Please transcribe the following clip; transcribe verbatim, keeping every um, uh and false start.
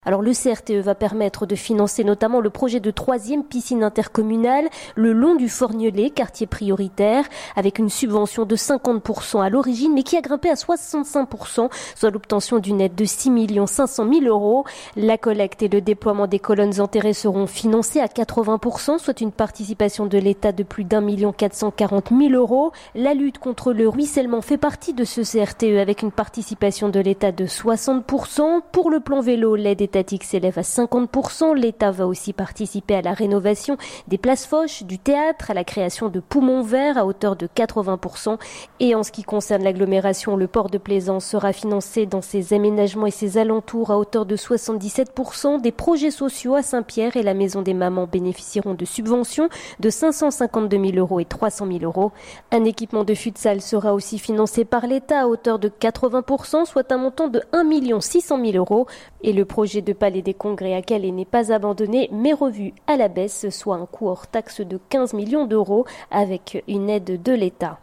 Alors le C R T E va permettre de financer notamment le projet de troisième piscine intercommunale le long du Forgnelet, quartier prioritaire, avec une subvention de cinquante pour cent à l'origine, mais qui a grimpé à soixante-cinq pour cent, soit l'obtention d'une aide de six millions cinq cent mille euros. La collecte et le déploiement des colonnes enterrées seront financés à quatre-vingts pour cent, soit une participation de l'État de plus d'un million quatre cent quarante mille euros. La lutte contre le ruissellement fait partie de ce C R T E avec une participation de l'État de soixante pour cent. Pour le plan vélo, l'aide étatique s'élève à cinquante pour cent. L'État va aussi participer à la rénovation des places Foch, du théâtre, à la création de poumons verts à hauteur de quatre-vingts pour cent. Et en ce qui concerne l'agglomération, le port de Plaisance sera financé dans ses aménagements et ses alentours à hauteur de soixante-dix-sept pour cent. Des projets sociaux à Saint-Pierre et la Maison des Mamans bénéficieront de subventions de cinq cent cinquante-deux mille euros et trois cent mille euros. Un équipement de futsal sera aussi financé par l'État à hauteur de quatre-vingts pour cent, soit un montant de un million six cent mille euros. Et le projet de Palais des Congrès à Calais n'est pas abandonné, mais revu à la baisse, soit un coût hors taxe de quinze millions d'euros avec une aide de l'État.